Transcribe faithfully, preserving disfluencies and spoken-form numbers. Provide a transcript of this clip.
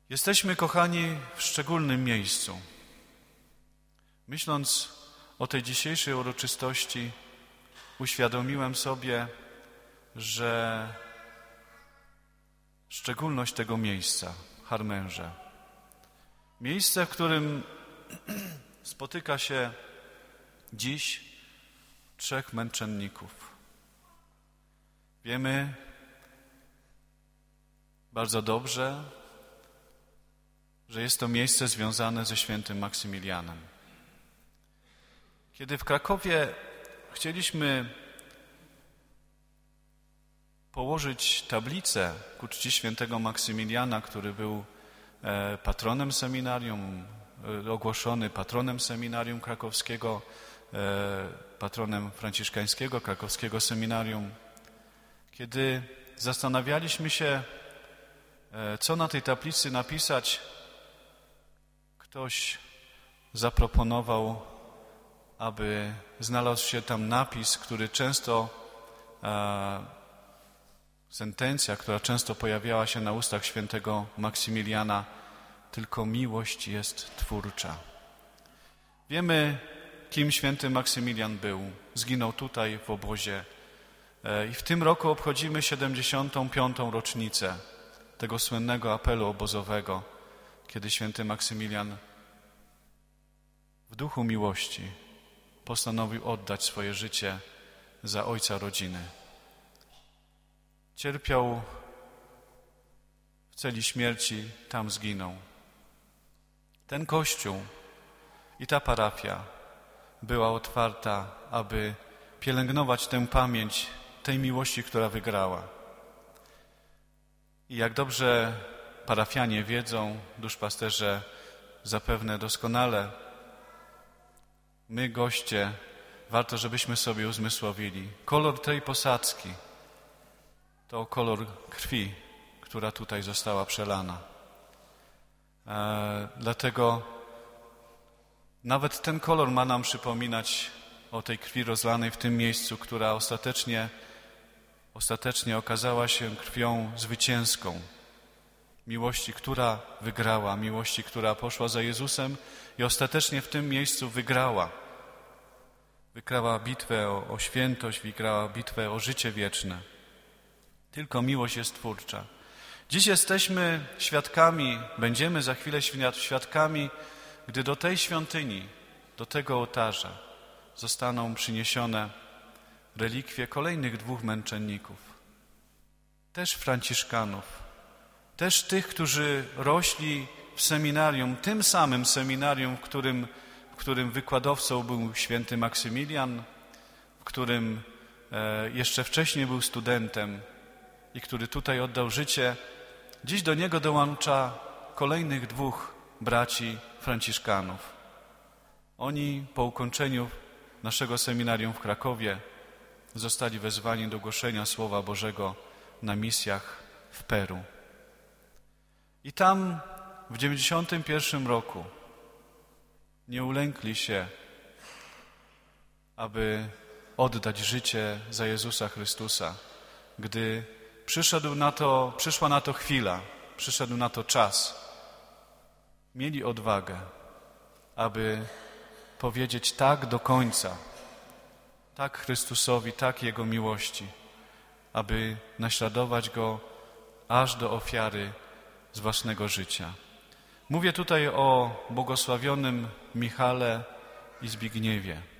Jesteśmy, kochani, w szczególnym miejscu. Myśląc o tej dzisiejszej uroczystości, uświadomiłem sobie, że szczególność tego miejsca, Harmenże, miejsce, w którym spotyka się dziś trzech męczenników. Wiemy bardzo dobrze, że jest to miejsce związane ze świętym Maksymilianem. Kiedy w Krakowie chcieliśmy położyć tablicę ku czci świętego Maksymiliana, który był patronem seminarium, ogłoszony patronem seminarium krakowskiego, patronem franciszkańskiego krakowskiego seminarium, kiedy zastanawialiśmy się, co na tej tablicy napisać, ktoś zaproponował, aby znalazł się tam napis, który często, e, sentencja, która często pojawiała się na ustach świętego Maksymiliana, tylko miłość jest twórcza. Wiemy, kim święty Maksymilian był. Zginął tutaj w obozie e, i w tym roku obchodzimy siedemdziesiątą piątą rocznicę tego słynnego apelu obozowego, kiedy święty Maksymilian w duchu miłości postanowił oddać swoje życie za ojca rodziny. Cierpiał w celi śmierci, tam zginął. Ten kościół i ta parafia była otwarta, aby pielęgnować tę pamięć tej miłości, która wygrała. I jak dobrze parafianie wiedzą, duszpasterze zapewne doskonale, my, goście, warto, żebyśmy sobie uzmysłowili. Kolor tej posadzki to kolor krwi, która tutaj została przelana. E, dlatego nawet ten kolor ma nam przypominać o tej krwi rozlanej w tym miejscu, która ostatecznie, ostatecznie okazała się krwią zwycięską. Miłości, która wygrała, miłości, która poszła za Jezusem i ostatecznie w tym miejscu wygrała. Wygrała bitwę o, o świętość, wygrała bitwę o życie wieczne. Tylko miłość jest twórcza. Dziś jesteśmy świadkami, będziemy za chwilę świadkami, gdy do tej świątyni, do tego ołtarza zostaną przyniesione relikwie kolejnych dwóch męczenników. Też franciszkanów. Też tych, którzy rośli w seminarium, tym samym seminarium, w którym, w którym wykładowcą był święty Maksymilian, w którym e, jeszcze wcześniej był studentem i który tutaj oddał życie. Dziś do niego dołącza kolejnych dwóch braci franciszkanów. Oni po ukończeniu naszego seminarium w Krakowie zostali wezwani do głoszenia Słowa Bożego na misjach w Peru. I tam w dziewięćdziesiątym pierwszym roku nie ulękli się, aby oddać życie za Jezusa Chrystusa, gdy przyszedł na to, przyszła na to chwila, przyszedł na to czas. Mieli odwagę, aby powiedzieć tak do końca, tak Chrystusowi, tak Jego miłości, aby naśladować Go aż do ofiary z własnego życia. Mówię tutaj o błogosławionym Michale i Zbigniewie.